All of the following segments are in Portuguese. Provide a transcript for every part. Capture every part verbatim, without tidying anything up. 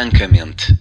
Francamente.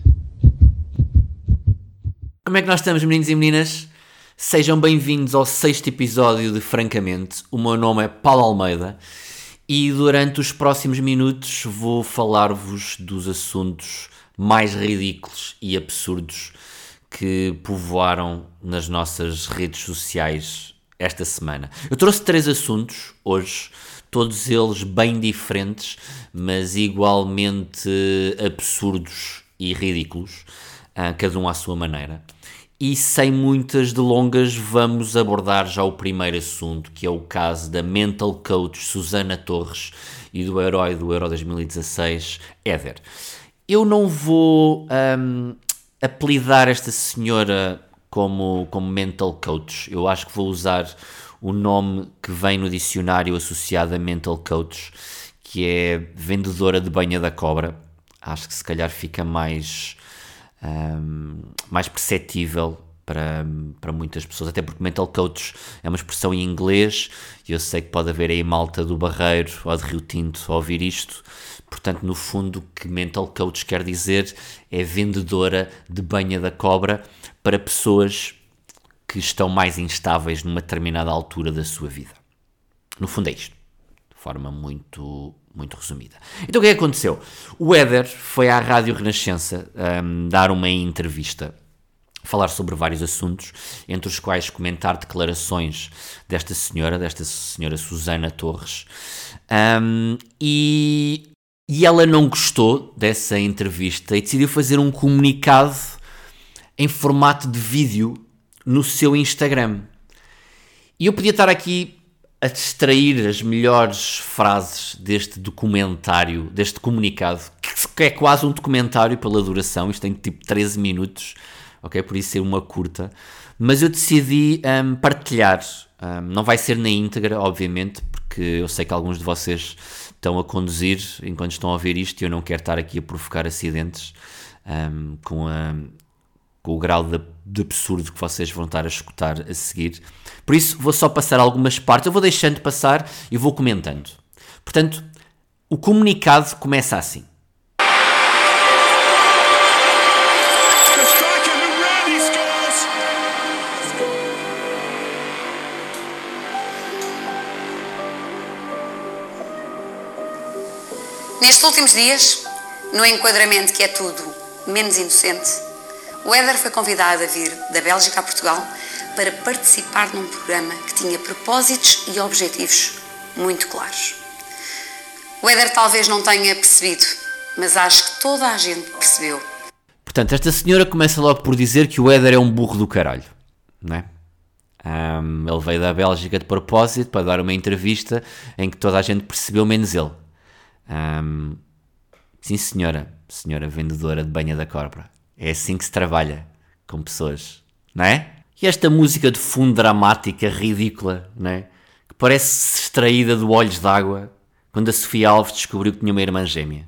Como é que nós estamos, meninos e meninas? Sejam bem-vindos ao sexto episódio de Francamente. O meu nome é Paulo Almeida e durante os próximos minutos vou falar-vos dos assuntos mais ridículos e absurdos que povoaram nas nossas redes sociais esta semana. Eu trouxe três assuntos hoje, todos eles bem diferentes, mas igualmente absurdos e ridículos, cada um à sua maneira. E sem muitas delongas vamos abordar já o primeiro assunto, que é o caso da mental coach Susana Torres e do herói do Euro dois mil e dezasseis, Éder. Eu não vou um, apelidar esta senhora como, como mental coach. Eu acho que vou usar o nome que vem no dicionário associado a mental coach, que é vendedora de banha da cobra. Acho que se calhar fica mais... Um, mais perceptível para, para muitas pessoas, até porque mental coach é uma expressão em inglês e eu sei que pode haver aí malta do Barreiro ou de Rio Tinto a ouvir isto. Portanto, no fundo, o que mental coach quer dizer é vendedora de banha da cobra para pessoas que estão mais instáveis numa determinada altura da sua vida. No fundo é isto, de forma muito... muito resumida. Então o que é que aconteceu? O Éder foi à Rádio Renascença um, dar uma entrevista, falar sobre vários assuntos, entre os quais comentar declarações desta senhora, desta senhora Susana Torres, um, e, e ela não gostou dessa entrevista e decidiu fazer um comunicado em formato de vídeo no seu Instagram. E eu podia estar aqui a extrair as melhores frases deste documentário, deste comunicado, que é quase um documentário pela duração, isto tem tipo treze minutos, ok? Por isso é uma curta, mas eu decidi um, partilhar, um, não vai ser na íntegra, obviamente, porque eu sei que alguns de vocês estão a conduzir enquanto estão a ouvir isto e eu não quero estar aqui a provocar acidentes um, com a... com o grau de, de absurdo que vocês vão estar a escutar a seguir. Por isso, vou só passar algumas partes, eu vou deixando passar e vou comentando. Portanto, o comunicado começa assim. Nestes últimos dias, no enquadramento que é tudo menos inocente, o Éder foi convidado a vir da Bélgica a Portugal para participar num programa que tinha propósitos e objetivos muito claros. O Éder talvez não tenha percebido, mas acho que toda a gente percebeu. Portanto, esta senhora começa logo por dizer que o Éder é um burro do caralho, não é? Um, ele veio da Bélgica de propósito para dar uma entrevista em que toda a gente percebeu, menos ele. Um, sim, senhora, senhora vendedora de banha da cobra. É assim que se trabalha com pessoas, não é? E esta música de fundo dramática, ridícula, não é? Que parece extraída do Olhos d'Água, quando a Sofia Alves descobriu que tinha uma irmã gêmea.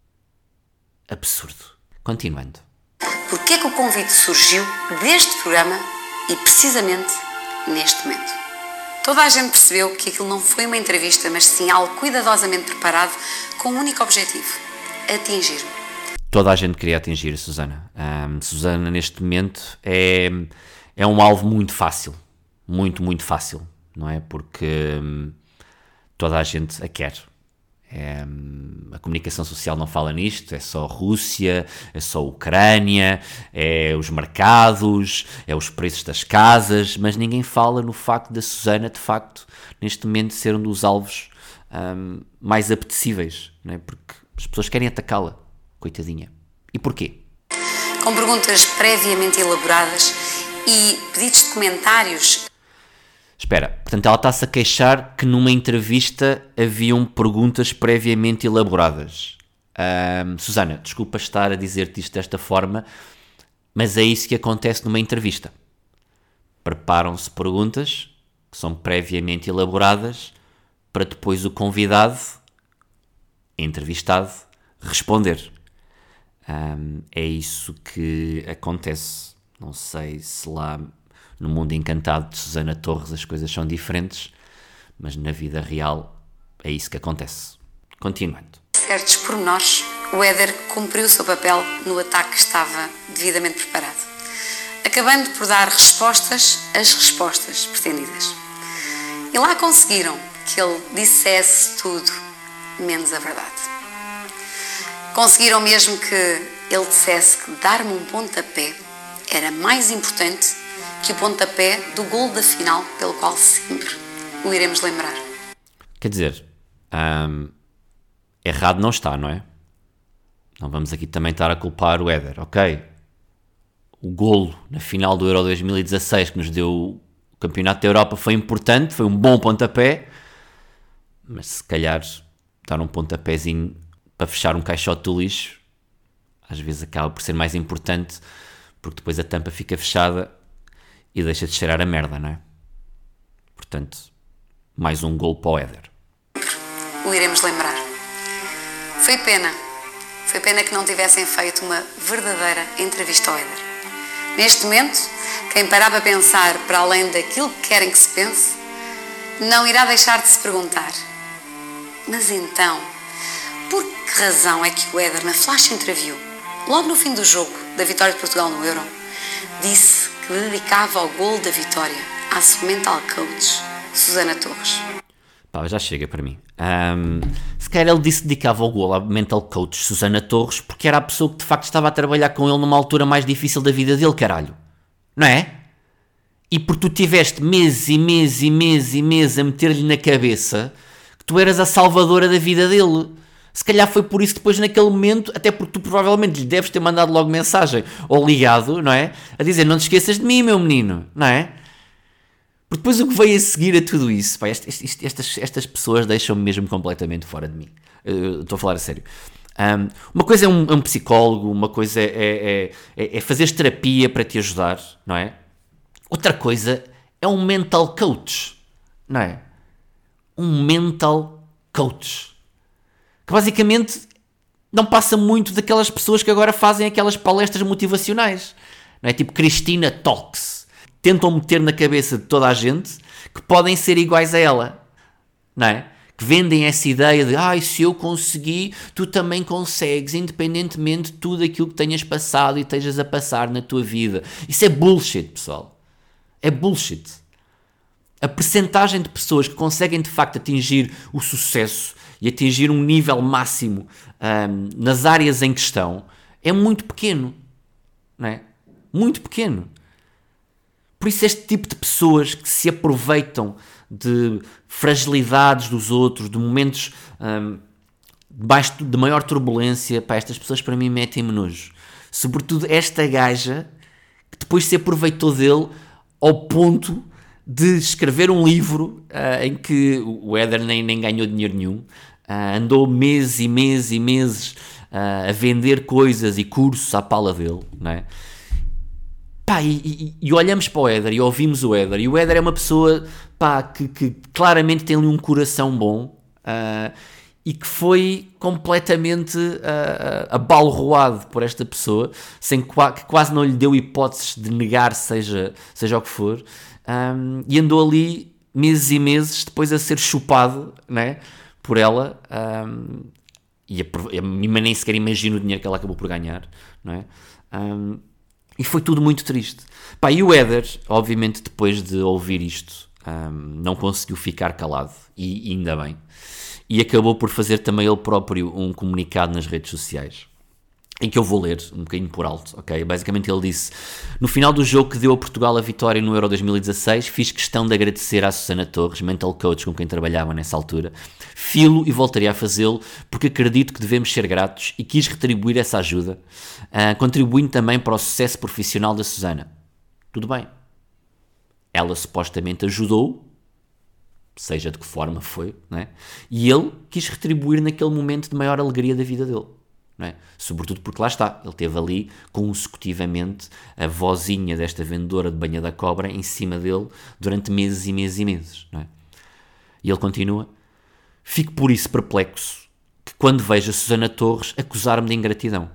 Absurdo. Continuando. Porquê é que o convite surgiu deste programa e precisamente neste momento? Toda a gente percebeu que aquilo não foi uma entrevista, mas sim algo cuidadosamente preparado com um único objetivo: atingir-me. Toda a gente queria atingir a Susana. Um, Susana, neste momento, é, é um alvo muito fácil. Muito, muito fácil. Não é? Porque um, toda a gente a quer. É, um, a comunicação social não fala nisto. É só Rússia, é só Ucrânia, é os mercados, é os preços das casas. Mas ninguém fala no facto da Susana, de facto, neste momento, ser um dos alvos um, mais apetecíveis. Não é? Porque as pessoas querem atacá-la. Coitadinha. E porquê? Com perguntas previamente elaboradas e pedidos de comentários. Espera, portanto ela está-se a queixar que numa entrevista haviam perguntas previamente elaboradas. Um, Susana, desculpa estar a dizer-te isto desta forma, mas é isso que acontece numa entrevista. Preparam-se perguntas que são previamente elaboradas para depois o convidado, entrevistado, responder. Um, é isso que acontece. Não sei se lá no mundo encantado de Susana Torres as coisas são diferentes, mas na vida real é isso que acontece. Continuando. Certos pormenores o Éder cumpriu o seu papel no ataque que estava devidamente preparado, acabando por dar respostas às respostas pretendidas. E lá conseguiram que ele dissesse tudo, menos a verdade. Conseguiram mesmo que ele dissesse que dar-me um pontapé era mais importante que o pontapé do golo da final, pelo qual sempre o iremos lembrar. Quer dizer, hum, errado não está, não é? Não vamos aqui também estar a culpar o Éder, ok? O golo na final do Euro dois mil e dezasseis que nos deu o Campeonato da Europa foi importante, foi um bom pontapé, mas se calhar dar um pontapézinho para fechar um caixote do lixo às vezes acaba por ser mais importante, porque depois a tampa fica fechada e deixa de cheirar a merda, não é? Portanto, mais um gol para o Éder. O iremos lembrar. Foi pena. Foi pena que não tivessem feito uma verdadeira entrevista ao Éder. Neste momento, quem parar para pensar para além daquilo que querem que se pense, não irá deixar de se perguntar: mas então, por que razão é que o Éder, na flash interview, logo no fim do jogo da vitória de Portugal no Euro, disse que dedicava o gol da vitória à sua mental coach, Susana Torres? Pá, já chega para mim. Um, se calhar ele disse que dedicava o gol à mental coach Susana Torres porque era a pessoa que de facto estava a trabalhar com ele numa altura mais difícil da vida dele, caralho. Não é? E porque tu tiveste meses e meses e meses e meses a meter-lhe na cabeça que tu eras a salvadora da vida dele. Se calhar foi por isso que depois naquele momento, até porque tu provavelmente lhe deves ter mandado logo mensagem ou ligado, não é? A dizer, não te esqueças de mim, meu menino, não é? Porque depois o que veio a seguir a tudo isso, pá, este, este, estas, estas pessoas deixam-me mesmo completamente fora de mim. Eu estou a falar a sério. Um, uma coisa é um, é um psicólogo, uma coisa é, é, é, é fazeres terapia para te ajudar, não é? Outra coisa é um mental coach, não é? Um mental coach. Que basicamente não passa muito daquelas pessoas que agora fazem aquelas palestras motivacionais, não é? Tipo Cristina Talks. Tentam meter na cabeça de toda a gente que podem ser iguais a ela, não é? Que vendem essa ideia de, ai, se eu consegui, tu também consegues, independentemente de tudo aquilo que tenhas passado e estejas a passar na tua vida. Isso é bullshit, pessoal. É bullshit. A percentagem de pessoas que conseguem de facto atingir o sucesso e atingir um nível máximo um, nas áreas em questão é muito pequeno, não é? Muito pequeno. Por isso este tipo de pessoas que se aproveitam de fragilidades dos outros, de momentos um, debaixo de maior turbulência, pá, estas pessoas para mim metem-me nojo. Sobretudo esta gaja que depois se aproveitou dele ao ponto de escrever um livro uh, em que o Éder nem, nem ganhou dinheiro nenhum, uh, andou meses e meses e meses uh, a vender coisas e cursos à pala dele, não é? Pá, e, e, e olhamos para o Éder e ouvimos o Éder, e o Éder é uma pessoa, pá, que, que claramente tem ali um coração bom uh, e que foi completamente uh, abalroado por esta pessoa, sem, que quase não lhe deu hipóteses de negar seja, seja o que for. Um, e andou ali meses e meses depois a ser chupado, né, por ela, um, e a, a mim nem sequer imagino o dinheiro que ela acabou por ganhar, não é? Um, e foi tudo muito triste. Pá, e o Éder, obviamente, depois de ouvir isto, um, não conseguiu ficar calado, e, e ainda bem, e acabou por fazer também ele próprio um comunicado nas redes sociais, em que eu vou ler um bocadinho por alto, ok? Basicamente ele disse: no final do jogo que deu a Portugal a vitória no Euro dois mil e dezasseis, fiz questão de agradecer à Susana Torres, mental coach com quem trabalhava nessa altura, filo e voltaria a fazê-lo porque acredito que devemos ser gratos e quis retribuir essa ajuda, uh, contribuindo também para o sucesso profissional da Susana. Tudo bem. Ela supostamente ajudou, seja de que forma foi, não é? E ele quis retribuir naquele momento de maior alegria da vida dele. Não é? Sobretudo porque lá está, ele teve ali consecutivamente a vozinha desta vendedora de banha da cobra em cima dele durante meses e meses e meses, não é? E ele continua: fico por isso perplexo que quando vejo a Susana Torres acusar-me de ingratidão.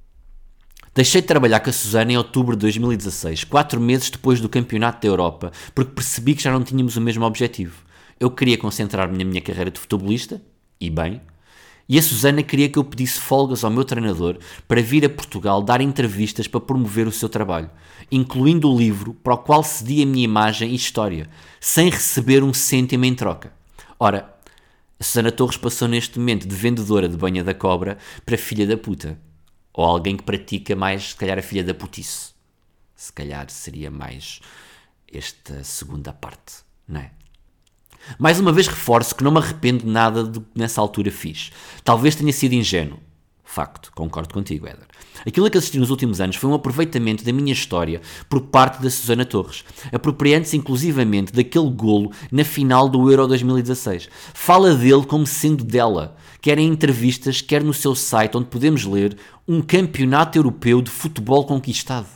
Deixei de trabalhar com a Susana em outubro de dois mil e dezasseis, quatro meses depois do Campeonato da Europa, porque percebi que já não tínhamos o mesmo objetivo. Eu queria concentrar-me na minha carreira de futebolista, e bem, E a Susana queria que eu pedisse folgas ao meu treinador para vir a Portugal dar entrevistas para promover o seu trabalho, incluindo o livro para o qual cedi a minha imagem e história, sem receber um cêntimo em troca. Ora, a Susana Torres passou neste momento de vendedora de banha da cobra para filha da puta. Ou alguém que pratica mais, se calhar, a filha da putice. Se calhar seria mais esta segunda parte, não é? Mais uma vez reforço que não me arrependo de nada do que nessa altura fiz. Talvez tenha sido ingênuo. Facto, concordo contigo, Éder. Aquilo a que assisti nos últimos anos foi um aproveitamento da minha história por parte da Susana Torres, apropriando-se inclusivamente daquele golo na final do Euro dois mil e dezasseis. Fala dele como sendo dela, quer em entrevistas, quer no seu site, onde podemos ler um campeonato europeu de futebol conquistado.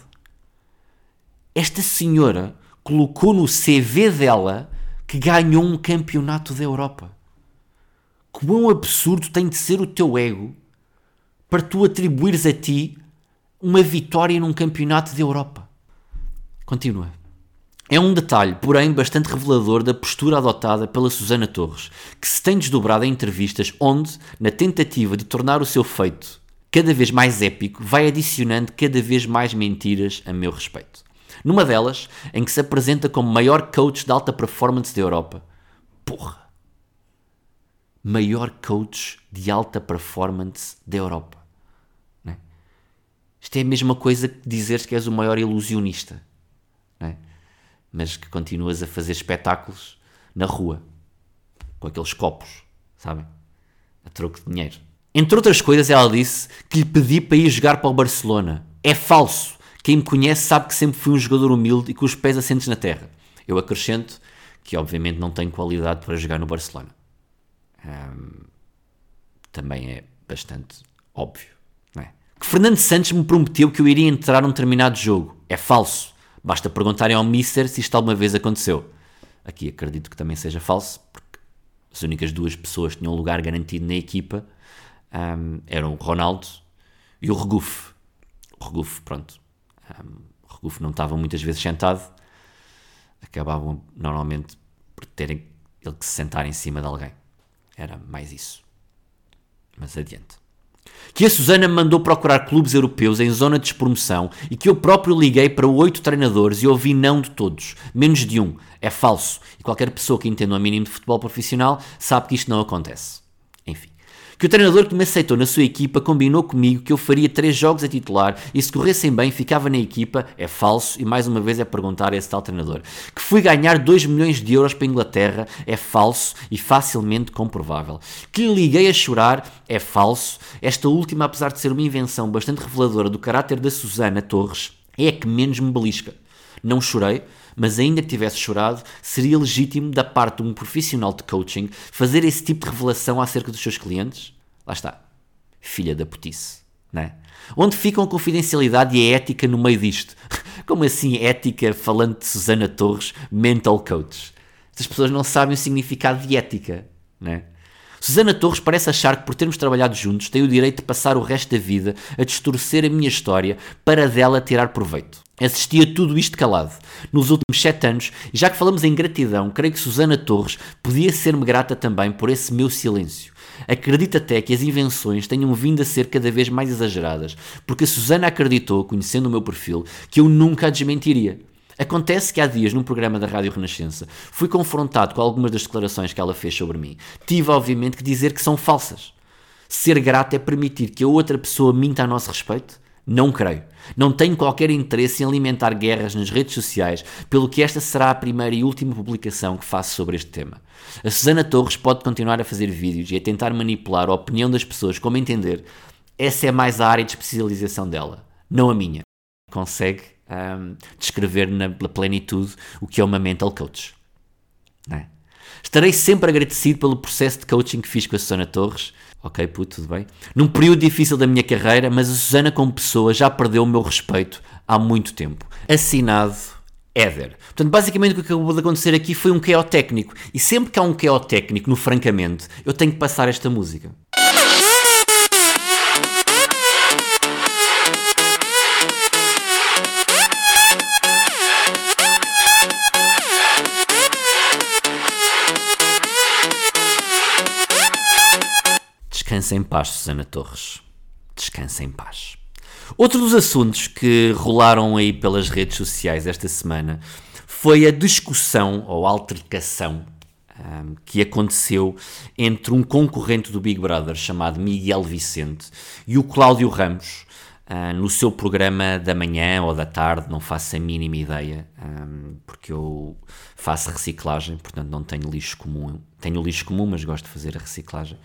Esta senhora colocou no C V dela que ganhou um campeonato da Europa. Quão absurdo tem de ser o teu ego para tu atribuires a ti uma vitória num campeonato da Europa. Continua. É um detalhe, porém, bastante revelador da postura adotada pela Susana Torres, que se tem desdobrado em entrevistas onde, na tentativa de tornar o seu feito cada vez mais épico, vai adicionando cada vez mais mentiras a meu respeito. Numa delas, em que se apresenta como maior coach de alta performance da Europa. Porra! Maior coach de alta performance da Europa. Não é? Isto é a mesma coisa que dizeres que és o maior ilusionista. Não é? Mas que continuas a fazer espetáculos na rua. Com aqueles copos, sabem? A troco de dinheiro. Entre outras coisas, ela disse que lhe pedi para ir jogar para o Barcelona. É falso! Quem me conhece sabe que sempre fui um jogador humilde e com os pés assentes na terra. Eu acrescento que obviamente não tenho qualidade para jogar no Barcelona. Hum, também é bastante óbvio, não é? Que Fernando Santos me prometeu que eu iria entrar num determinado jogo. É falso. Basta perguntarem ao Mister se isto alguma vez aconteceu. Aqui acredito que também seja falso, porque as únicas duas pessoas que tinham lugar garantido na equipa hum, eram o Ronaldo e o Regufe. O Regufe, pronto. Um, o Regufe não estava muitas vezes sentado, acabavam normalmente por terem ele que se sentar em cima de alguém. Era mais isso. Mas adiante. Que a Susana me mandou procurar clubes europeus em zona de despromoção e que eu próprio liguei para oito treinadores e ouvi não de todos, menos de um. É falso. E qualquer pessoa que entenda o mínimo de futebol profissional sabe que isto não acontece. Enfim. Que o treinador que me aceitou na sua equipa combinou comigo que eu faria três jogos a titular e se corressem bem ficava na equipa, é falso, e mais uma vez é perguntar a esse tal treinador. Que fui ganhar dois milhões de euros para a Inglaterra, é falso e facilmente comprovável. Que lhe liguei a chorar, é falso. Esta última, apesar de ser uma invenção bastante reveladora do caráter da Susana Torres, é a que menos me belisca. Não chorei, mas ainda que tivesse chorado, seria legítimo da parte de um profissional de coaching fazer esse tipo de revelação acerca dos seus clientes? Lá está. Filha da putice, não é? Onde ficam a confidencialidade e a ética no meio disto? Como assim ética falando de Susana Torres, mental coach? Estas pessoas não sabem o significado de ética, não é? Susana Torres parece achar que por termos trabalhado juntos tem o direito de passar o resto da vida a distorcer a minha história para dela tirar proveito. Assisti a tudo isto calado nos últimos sete anos e já que falamos em gratidão, creio que Susana Torres podia ser-me grata também por esse meu silêncio. Acredito até que as invenções tenham vindo a ser cada vez mais exageradas, porque a Susana acreditou, conhecendo o meu perfil, que eu nunca a desmentiria. Acontece que há dias, num programa da Rádio Renascença, fui confrontado com algumas das declarações que ela fez sobre mim. Tive, obviamente, que dizer que são falsas. Ser grato é permitir que a outra pessoa minta a nosso respeito? Não creio. Não tenho qualquer interesse em alimentar guerras nas redes sociais, pelo que esta será a primeira e última publicação que faço sobre este tema. A Susana Torres pode continuar a fazer vídeos e a tentar manipular a opinião das pessoas como entender. Essa é mais a área de especialização dela, não a minha. Consegue um, descrever na plenitude o que é uma mental coach. Não é? Estarei sempre agradecido pelo processo de coaching que fiz com a Susana Torres. Ok, puto, tudo bem. Num período difícil da minha carreira, mas a Susana como pessoa já perdeu o meu respeito há muito tempo. Assinado Éder. Portanto, basicamente o que acabou de acontecer aqui foi um Q O técnico. E sempre que há um Q O técnico, no Francamente, eu tenho que passar esta música. Descansa em paz, Susana Torres. Descansa em paz. Outro dos assuntos que rolaram aí pelas redes sociais esta semana foi a discussão ou altercação um, que aconteceu entre um concorrente do Big Brother chamado Miguel Vicente e o Cláudio Ramos uh, no seu programa da manhã ou da tarde, não faço a mínima ideia, um, porque eu faço reciclagem, portanto não tenho lixo comum. Tenho lixo comum, mas gosto de fazer a reciclagem,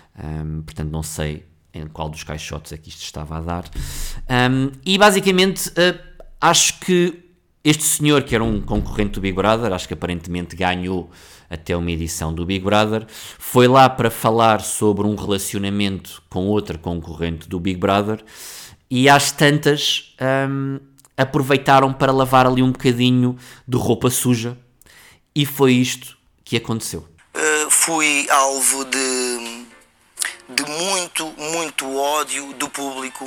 um, portanto não sei em qual dos caixotes é que isto estava a dar. Um, e basicamente uh, acho que este senhor, que era um concorrente do Big Brother, acho que aparentemente ganhou até uma edição do Big Brother, foi lá para falar sobre um relacionamento com outra concorrente do Big Brother e às tantas um, aproveitaram para lavar ali um bocadinho de roupa suja e foi isto que aconteceu. Uh, fui alvo de... de muito, muito ódio do público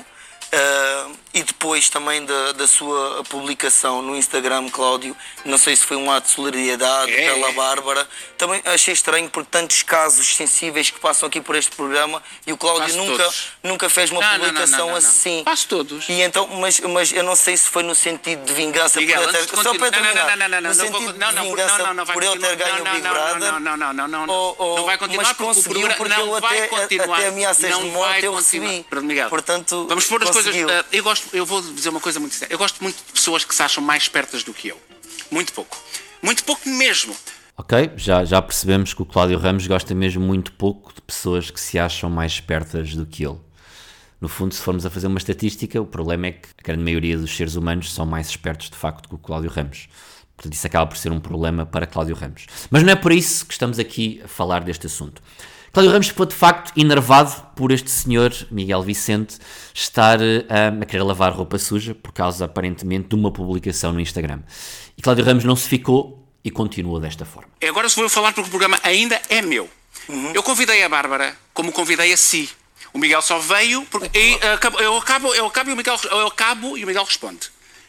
uh, e depois também da, da sua publicação no Instagram, Cláudio. Não sei se foi um ato de solidariedade é. pela Bárbara. Também achei estranho por tantos casos sensíveis que passam aqui por este programa e o Cláudio nunca, nunca fez uma não, publicação não, não, não, assim. Faço todos. E então, mas, mas eu não sei se foi no sentido de vingança Miguel, por eu ter, só para terminar, não, não, não, não, no não, sentido não, não, de vingança não, não, não, por eu ter ganho o Big Brother. Não, não, não, não, não, não, ou, ou, não vai continuar mas porque conseguiu, o programa porque não eu vai até, continuar. até ameaças não de morte eu continuar. recebi. Miguel, portanto, vamos pôr as conseguiu. coisas. Uh, eu gosto, eu vou dizer uma coisa muito séria. Eu gosto muito de pessoas que se acham mais espertas do que eu. Muito pouco. Muito pouco mesmo. Ok, já, já percebemos que o Cláudio Ramos gosta mesmo muito pouco de pessoas que se acham mais espertas do que ele. No fundo, se formos a fazer uma estatística, o problema é que a grande maioria dos seres humanos são mais espertos de facto que o Cláudio Ramos. Portanto, isso acaba por ser um problema para Cláudio Ramos. Mas não é por isso que estamos aqui a falar deste assunto. Cláudio Ramos ficou de facto enervado por este senhor, Miguel Vicente, estar uh, a querer lavar roupa suja por causa aparentemente de uma publicação no Instagram. E Cláudio Ramos não se ficou e continuou desta forma. Agora se vou falar porque o programa ainda é meu. Uhum. Eu convidei a Bárbara como convidei a si. O Miguel só veio porque e, uh, eu, acabo, eu, acabo e o Miguel, eu acabo e o Miguel responde.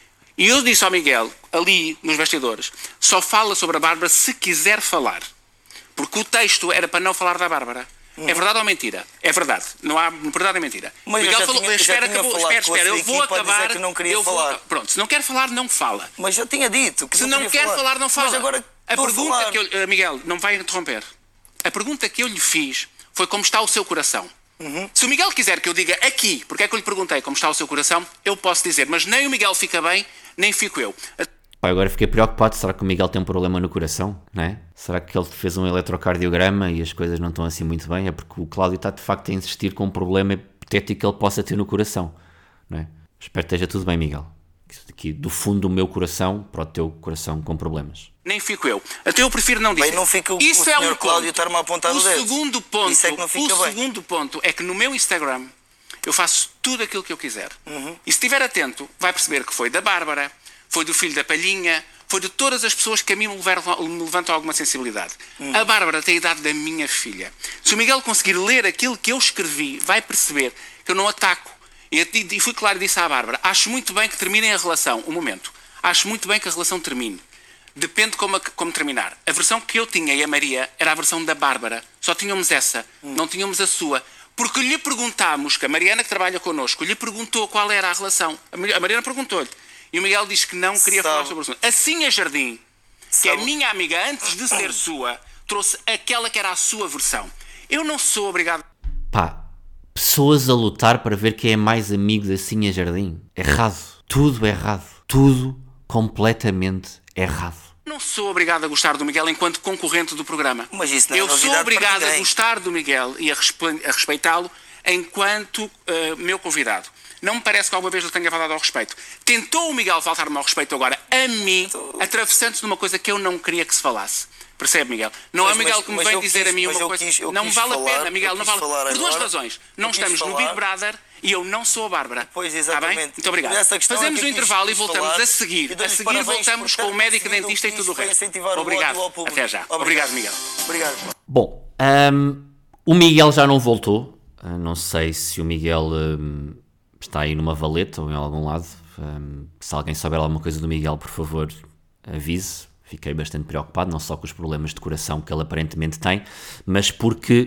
E eu disse ao Miguel, ali nos bastidores, só fala sobre a Bárbara se quiser falar. Porque o texto era para não falar da Bárbara. Hum. É verdade ou mentira? É verdade. Não há verdade ou mentira. Mas Miguel já falou, tinha, espera, já tinha acabou, espera, espera, eu vou acabar. Que não queria eu vou, falar. Pronto, se não quer falar, não fala. Mas já tinha dito que se não não quer falar. falar, não fala. Mas agora a pergunta falar. que eu, Miguel, não vai interromper. A pergunta que eu lhe fiz foi como está o seu coração. Uhum. Se o Miguel quiser que eu diga aqui, porque é que eu lhe perguntei como está o seu coração, eu posso dizer, mas nem o Miguel fica bem, nem fico eu. Pai, agora fiquei preocupado, será que o Miguel tem um problema no coração, não é? Será que ele fez um eletrocardiograma e as coisas não estão assim muito bem? É porque o Cláudio está de facto a insistir com um problema hipotético que ele possa ter no coração, não é? Espero que esteja tudo bem, Miguel. Aqui do fundo do meu coração para o teu coração com problemas. Nem fico eu. Até eu prefiro não dizer. Bem, não fica o, Isso o é senhor um Cláudio estar-me a apontar o dedo. Segundo ponto, Isso é que não fica o bem. segundo ponto é que no meu Instagram eu faço tudo aquilo que eu quiser. Uhum. E se estiver atento, vai perceber que foi da Bárbara, foi do filho da Palhinha, foi de todas as pessoas que a mim me levantam, me levantam alguma sensibilidade. Uhum. A Bárbara tem a idade da minha filha. Se o Miguel conseguir ler aquilo que eu escrevi, vai perceber que eu não ataco. E, e fui claro e disse à Bárbara, acho muito bem que terminem a relação. Um momento. Acho muito bem que a relação termine. Depende como, como terminar. A versão que eu tinha e a Maria era a versão da Bárbara. Só tínhamos essa. Uhum. Não tínhamos a sua. Porque lhe perguntámos, que a Mariana que trabalha connosco, lhe perguntou qual era a relação. A Mariana perguntou-lhe. E o Miguel disse que não queria Sabe. falar sobre o assunto. Assim a Jardim, que Sabe. é minha amiga antes de ser sua, trouxe aquela que era a sua versão. Eu não sou obrigado... Pá, pessoas a lutar para ver quem é mais amigo da Assim a Jardim. Errado. Tudo errado. Tudo completamente errado. Não sou obrigado a gostar do Miguel enquanto concorrente do programa. Mas isso não é Eu sou obrigado a gostar do Miguel e a, respe- a respeitá-lo enquanto uh, meu convidado. Não me parece que alguma vez eu tenha faltado ao respeito. Tentou o Miguel faltar-me ao respeito agora a mim, atravessando-se numa coisa que eu não queria que se falasse. Percebe, Miguel? Não mas, é o Miguel mas, que me vem dizer quis, a mim uma coisa... Quis, não me vale falar, a pena, Miguel, não vale. Por duas razões. Não estamos falar. no Big Brother e eu não sou a Bárbara. Pois, exatamente. Está bem? Muito obrigado. Fazemos o intervalo e voltamos falar, a seguir. A seguir voltamos com o médico, dentista e tudo o resto. Obrigado. Até já. Obrigado, Obrigado Miguel. Obrigado. Bom, um, o Miguel já não voltou. Uh, não sei se o Miguel um, está aí numa valeta ou em algum lado. Um, se alguém souber alguma coisa do Miguel, por favor, avise. Fiquei bastante preocupado, não só com os problemas de coração que ele aparentemente tem, mas porque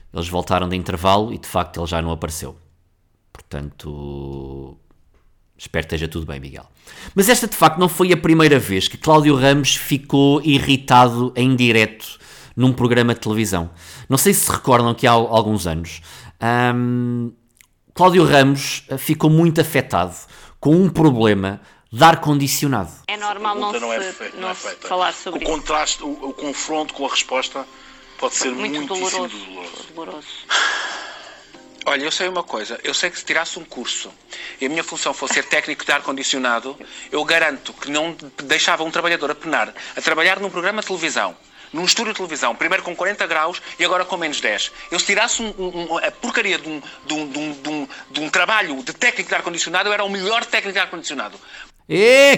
Eles voltaram de intervalo e de facto ele já não apareceu. Portanto, espero que esteja tudo bem, Miguel. Mas esta de facto não foi a primeira vez que Cláudio Ramos ficou irritado em direto num programa de televisão. Não sei se se recordam que há alguns anos hum, Cláudio Ramos ficou muito afetado com um problema de ar-condicionado. É normal não, não, se, é feita, não não é se feita. falar sobre o isso. Contraste, o, o confronto com a resposta pode ser Muito muitíssimo doloroso. doloroso. doloroso. Olha, eu sei uma coisa, eu sei que se tirasse um curso e a minha função fosse ser técnico de ar-condicionado, eu garanto que não deixava um trabalhador a penar a trabalhar num programa de televisão, num estúdio de televisão, primeiro com quarenta graus e agora com menos dez. Eu se tirasse um, um, a porcaria de um, de, um, de, um, de, um, de um trabalho de técnico de ar-condicionado, eu era o melhor técnico de ar-condicionado. É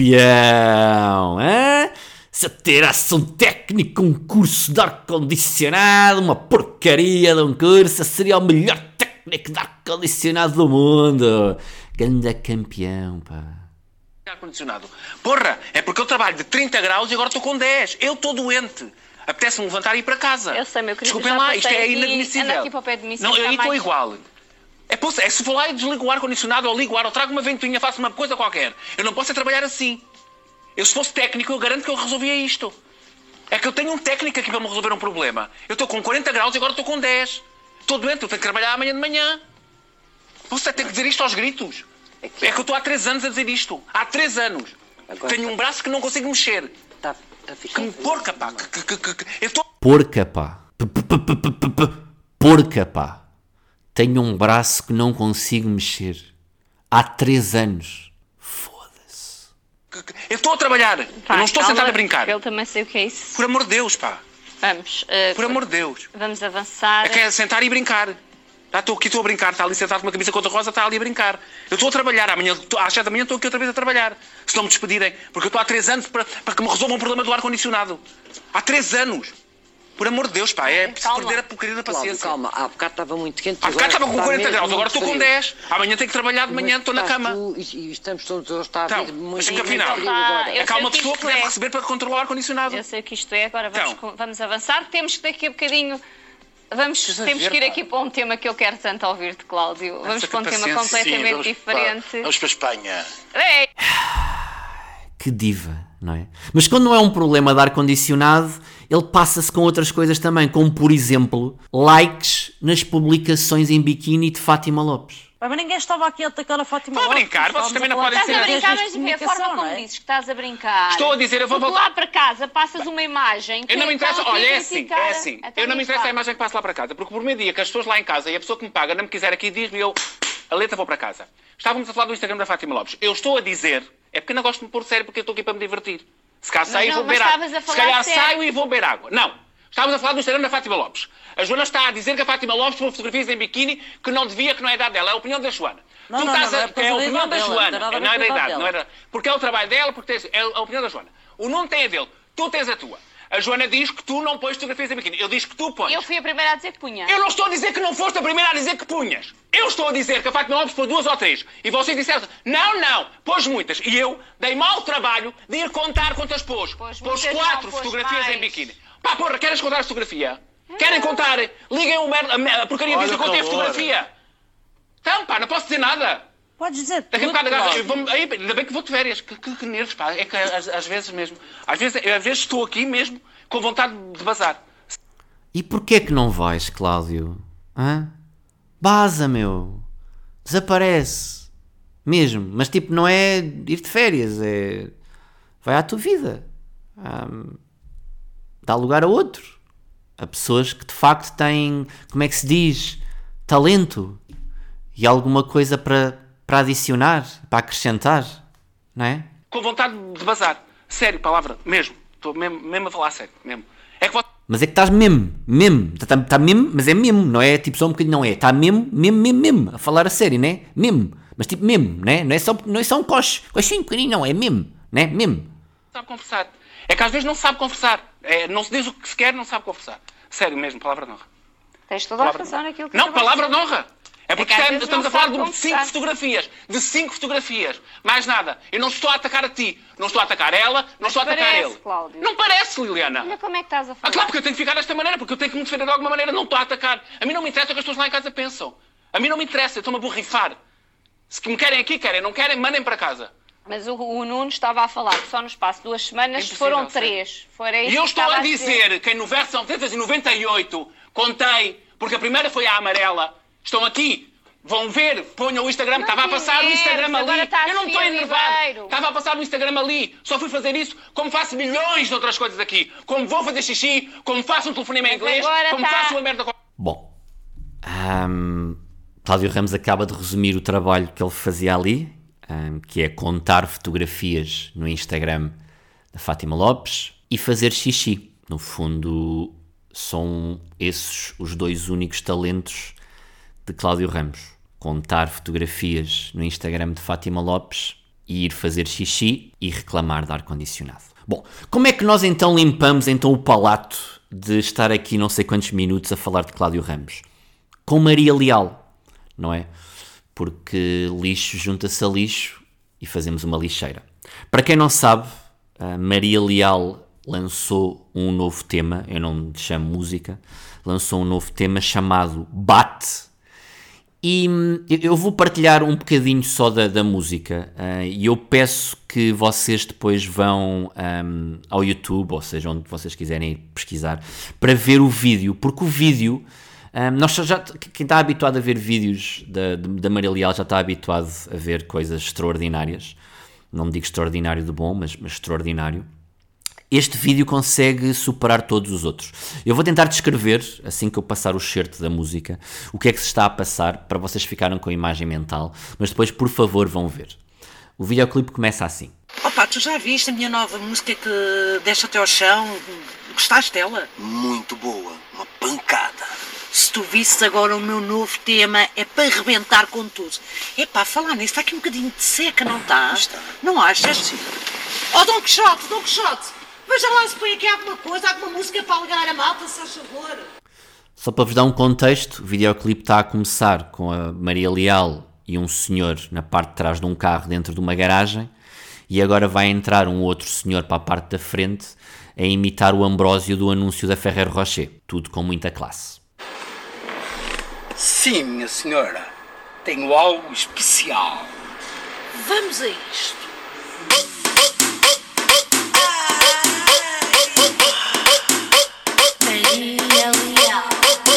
campeão, hein? Se eu tirasse um técnico, um curso de ar-condicionado, uma porcaria de um curso, seria o melhor técnico de ar-condicionado do mundo. Ganda campeão, pá. Ar-condicionado. Porra, é porque eu trabalho de trinta graus e agora estou com dez. Eu estou doente. Apetece-me levantar e ir para casa. Eu sei, meu querido. Desculpem já lá, isto é passei aqui- inadmissível. anda aqui para o pé de mim, Não, está eu estou mais- igual. É, posso, é se for lá e desligo o ar-condicionado ou ligo o ar ou trago uma ventoinha, faço uma coisa qualquer. Eu não posso é trabalhar assim. Eu, se fosse técnico, eu garanto que eu resolvia isto. É que eu tenho um técnico aqui para me resolver um problema. Eu estou com quarenta graus e agora estou com dez. Estou doente, eu tenho que trabalhar amanhã de manhã. Você tem que dizer isto aos gritos. É que eu estou há três anos a dizer isto. Há três anos. Agora Tenho um braço que não consigo mexer. Está a Que ficar. me porca, pá. Que, que, que, que, eu estou... Porca, pá. P- p- p- p- p- p- Porca, pá. Tenho um braço que não consigo mexer. Há três anos. Foda-se. que- que- Eu estou a trabalhar. Pá, eu não estou calma, sentado a brincar. Eu também sei o que é isso. Por amor de Deus, pá. Vamos. eh, Por amor de Deus. Vamos avançar. É que é sentar e brincar. Já estou aqui, estou a brincar. Está ali sentado com uma camisa cor-de-rosa, está ali a brincar. Eu estou a trabalhar. Amanhã, estou- às sete da manhã, estou aqui outra vez a trabalhar. Se não me despedirem. Porque eu estou há três anos para, para que me resolvam um problema do ar-condicionado. Há três anos. Por amor de Deus, pá. É preciso Calma. perder a porcaria da Cláudio, paciência. calma, há bocado estava muito quente. Há agora bocado estava com está quarenta mesmo graus, agora muito estou com frio. dez. Amanhã tenho que trabalhar de manhã, Mas estou na estás cama. tu e, e estamos todos, hoje está a Então, vir muito mas que muito afinal, frio tá, agora. eu é que há sei uma o que pessoa isto que deve é. receber para controlar o ar-condicionado. Eu sei o que isto é, agora vamos, Então. com- vamos avançar. Temos que daqui a bocadinho. Vamos, Precisa temos ver, que ir pá. aqui para um tema que eu quero tanto ouvir-te, Cláudio. Vamos Essa para um tema paciência. completamente Sim, vamos diferente. Para, vamos para a Espanha. Ei! Que diva, não é? Mas quando não é um problema de ar-condicionado, ele passa-se com outras coisas também, como por exemplo, likes nas publicações em biquíni de Fátima Lopes. Mas ninguém estava aqui a atacar a Fátima Estou a Lopes. brincar, vocês Estávamos também não falar podem de Estás a ser- meios brincar, de mas vê a forma comunicação, como não é? dizes que estás a brincar. Estou a dizer, eu vou Porque voltar- lá para casa passas uma imagem que Eu não me interessa, estão aqui olha, a é assim, criticar. é assim. Então Eu não me diz interessa lá. a imagem que passo lá para casa, porque por meio dia que as pessoas lá em casa e a pessoa que me paga não me quiser aqui diz-me eu, a letra vou para casa. Estávamos a falar do Instagram da Fátima Lopes. Eu estou a dizer, é porque eu não gosto de me pôr sério porque eu estou aqui para me divertir. Se calhar Mas saio e não, vou mas beber água. estavas a Se falar calhar sério. saio e vou beber água. Não. Estávamos a falar do Instagram da Fátima Lopes. A Joana está a dizer que a Fátima Lopes pôs fotografias em biquíni que não devia, que não é a idade dela. É a opinião da Joana. Não, tu não, estás não, a... é por é a causa da opinião idade da dela, não tem Joana. nada a ver Não é com da a idade idade, não dela. era. Porque é o trabalho dela, porque tens... é a opinião da Joana. O Nuno tem a dele. Tu tens a tua. A Joana diz que tu não pões fotografias em biquíni. Eu digo que tu pões. Eu fui a primeira a dizer que punha. Eu não estou a dizer que não foste a primeira a dizer que punhas. Eu estou a dizer que a Fátima Lopes pôs duas ou três. E vocês disseram, não, não, pôs muitas. E eu dei mau trabalho de ir contar quantas pôs. Pôs Pôs muitas, quatro não, pôs fotografias mais. em biquíni. Pá, porra, queres contar a fotografia? Querem contar? Liguem o merda, a mer- a porcaria Olha diz que eu o tenho a calor. fotografia. Então, pá, não posso dizer nada. Podes dizer Daqui a tudo, bocado, Cláudio. eu vou- aí, ainda bem que vou de férias. Que, que, que nervos, pá. É que às, às vezes mesmo. Às vezes, eu, às vezes estou aqui mesmo com vontade de bazar. E porquê que não vais, Cláudio? Hã? Baza, meu. Desaparece. Mesmo. Mas tipo, não é ir de férias, é... vai à tua vida. Hum, dá lugar a outro. A pessoas que de facto têm, como é que se diz, talento e alguma coisa para, para adicionar, para acrescentar, não é? Com vontade de bazar. Sério, palavra, mesmo. Estou mesmo, mesmo a falar sério, mesmo. É que você... Mas é que estás mesmo, mesmo, está tá mesmo, mas é mesmo, não é tipo só um bocadinho, não é, está mesmo, mesmo, mesmo, mesmo, a falar a sério, não é? Mesmo, mas tipo mesmo, não é? Não é só, não é só um coche, coxinho pequenino, não, é mesmo, não é? Mesmo. sabe conversar. É que às vezes não se sabe conversar. É, não se diz o que se quer, não sabe conversar. Sério mesmo, palavra de honra. Tens toda a Palavra- razão naquilo que Não, acabaste palavra de de dizer. honra. É porque É que às estamos, vezes estamos não a falar sabe de como cinco está. fotografias. De cinco fotografias. Mais nada. Eu não estou a atacar a ti. Não estou a atacar ela. Não estou a atacar parece, ele. Cláudio. Não parece, Liliana. Olha como é que estás a Ah, falar. claro, porque eu tenho que ficar desta maneira. Porque eu tenho que me defender de alguma maneira. Não estou a atacar. A mim não me interessa o que as pessoas lá em casa pensam. A mim não me interessa. Eu estou-me a borrifar. Se me querem aqui, querem. Não querem, mandem para casa. Mas o, o Nuno estava a falar que só no espaço de duas semanas Impossível, foram sim. três. Foi E eu estou a dizer que em mil novecentos e noventa e oito contei, porque a primeira foi a amarela. Estão aqui. Vão ver, ponham o Instagram, Não estava a passar o tivemos, Instagram agora ali. está a Eu não estou Sofia enervado. Ribeiro. Estava a passar o Instagram ali. Só fui fazer isso como faço milhões de outras coisas aqui. Como vou fazer xixi, como faço um telefonema em Mas inglês, agora como está- faço uma merda... Bom, ahm, Cláudio Ramos acaba de resumir o trabalho que ele fazia ali, ahm, que é contar fotografias no Instagram da Fátima Lopes e fazer xixi. No fundo, são esses os dois únicos talentos de Cláudio Ramos. Contar fotografias no Instagram de Fátima Lopes e ir fazer xixi e reclamar de ar-condicionado. Bom, como é que nós então limpamos então o palato de estar aqui não sei quantos minutos a falar de Cláudio Ramos? Com Maria Leal, não é? Porque lixo junta-se a lixo e fazemos uma lixeira. Para quem não sabe, a Maria Leal lançou um novo tema, eu não lhe chamo música, lançou um novo tema chamado Bate. E hum, eu vou partilhar um bocadinho só da, da música uh, e eu peço que vocês depois vão um, ao YouTube, ou seja, onde vocês quiserem ir pesquisar, para ver o vídeo, porque o vídeo, um, nós já, quem está habituado a ver vídeos da, da Maria Leal já está habituado a ver coisas extraordinárias, não digo extraordinário de bom, mas, mas extraordinário. Este vídeo consegue superar todos os outros. Eu vou tentar descrever, assim que eu passar o certo da música, o que é que se está a passar, para vocês ficarem com a imagem mental, mas depois, por favor, vão ver. O videoclipe começa assim. Opa, tu já viste a minha nova música que deixa até ao chão? Gostaste dela? Muito boa, uma pancada. Se tu visses agora o meu novo tema, é para arrebentar com tudo. Epá, falar nisso, está aqui um bocadinho de seca, não está? Está. Não achas? Oh, Dom Quixote, Dom Quixote! Veja lá se põe aqui alguma coisa, alguma música para alegar a malta, se faz favor. Só para vos dar um contexto, o videoclipe está a começar com a Maria Leal e um senhor na parte de trás de um carro dentro de uma garagem e agora vai entrar um outro senhor para a parte da frente a imitar o Ambrósio do anúncio da Ferrero Rocher. Tudo com muita classe. Sim, minha senhora. Tenho algo especial. Vamos a isto. Maria Leal.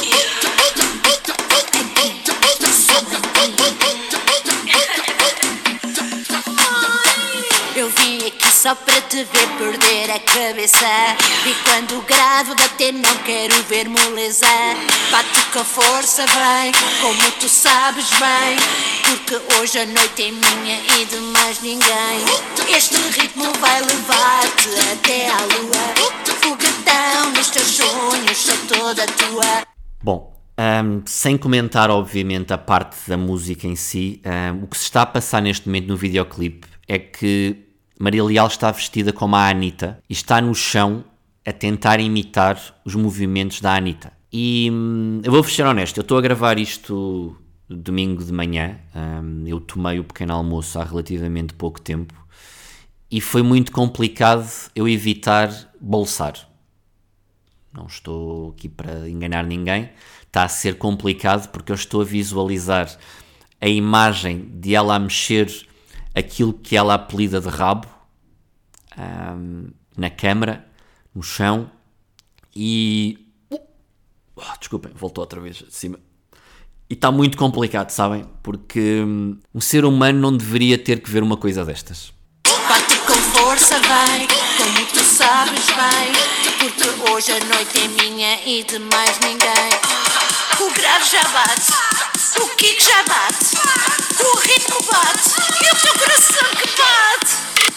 Eu vim aqui só para te ver perder a cabeça. E quando gravo bater não quero ver moleza. Bate com força, vem, como tu sabes bem. Porque hoje a noite é minha e de mais ninguém. Este ritmo vai levar-te até à lua. Foguetão nos teus sonhos, sou toda tua. Bom, um, sem comentar obviamente a parte da música em si, um, o que se está a passar neste momento no videoclipe é que Maria Leal está vestida como a Anitta e está no chão a tentar imitar os movimentos da Anitta. E hum, eu vou ser honesto, eu estou a gravar isto domingo de manhã, um, eu tomei o pequeno almoço há relativamente pouco tempo e foi muito complicado eu evitar bolsar. Não estou aqui para enganar ninguém, está a ser complicado porque eu estou a visualizar a imagem de ela a mexer aquilo que ela apelida de rabo um, na câmara, no chão e... Oh, desculpem, voltou outra vez de cima. E está muito complicado, sabem? Porque um, um ser humano não deveria ter que ver uma coisa destas. Bate com força, vem, como tu sabes bem. Porque hoje a noite é minha e de mais ninguém. O grave já bate, o kick já bate, o ritmo bate e o teu coração que bate.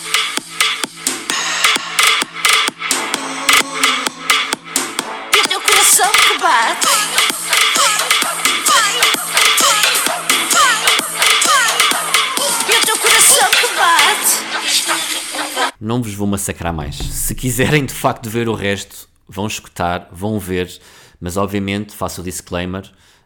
E o teu coração que bate. E o teu coração que bate. Não vos vou massacrar mais. Se quiserem de facto ver o resto, vão escutar, vão ver, mas obviamente faço o disclaimer,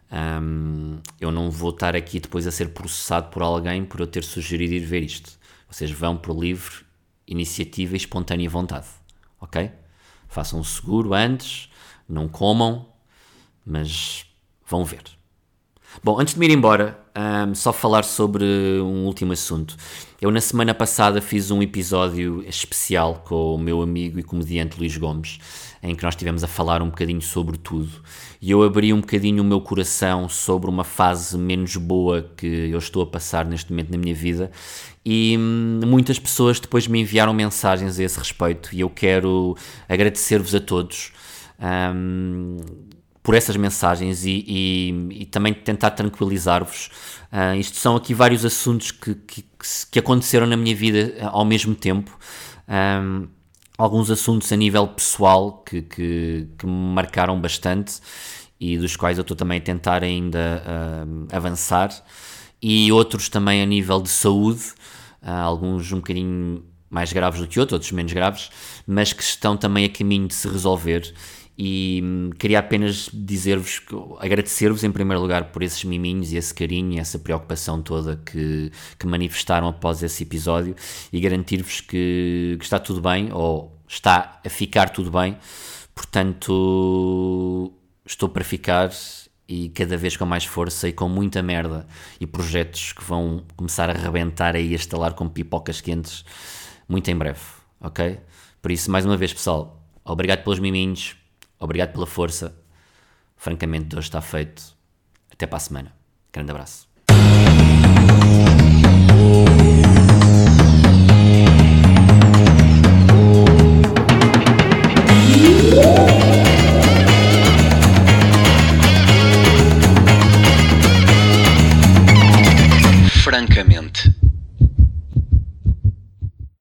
Um, eu não vou estar aqui depois a ser processado por alguém por eu ter sugerido ir ver isto. Vocês vão por livre iniciativa e espontânea vontade, ok? Façam o seguro antes, não comam, mas vão ver. Bom, antes de me ir embora, um, só falar sobre um último assunto. Eu na semana passada fiz um episódio especial com o meu amigo e comediante Luís Gomes, em que nós estivemos a falar um bocadinho sobre tudo, e eu abri um bocadinho o meu coração sobre uma fase menos boa que eu estou a passar neste momento na minha vida, e hum, muitas pessoas depois me enviaram mensagens a esse respeito, e eu quero agradecer-vos a todos hum, por essas mensagens e, e, e também tentar tranquilizar-vos. Uh, isto são aqui vários assuntos que, que, que aconteceram na minha vida ao mesmo tempo. Um, alguns assuntos a nível pessoal que, que, que me marcaram bastante e dos quais eu estou também a tentar ainda uh, avançar, e outros também a nível de saúde, uh, alguns um bocadinho mais graves do que outros, outros menos graves, mas que estão também a caminho de se resolver. E hum, queria apenas dizer-vos, agradecer-vos em primeiro lugar por esses miminhos e esse carinho e essa preocupação toda que, que manifestaram após esse episódio, e garantir-vos que, que está tudo bem, ou está a ficar tudo bem. Portanto, estou para ficar, e cada vez com mais força e com muita merda e projetos que vão começar a rebentar aí, a estalar como pipocas quentes muito em breve, ok? Por isso, mais uma vez, pessoal, obrigado pelos miminhos, obrigado pela força. Francamente, de hoje está feito. Até para a semana. Grande abraço.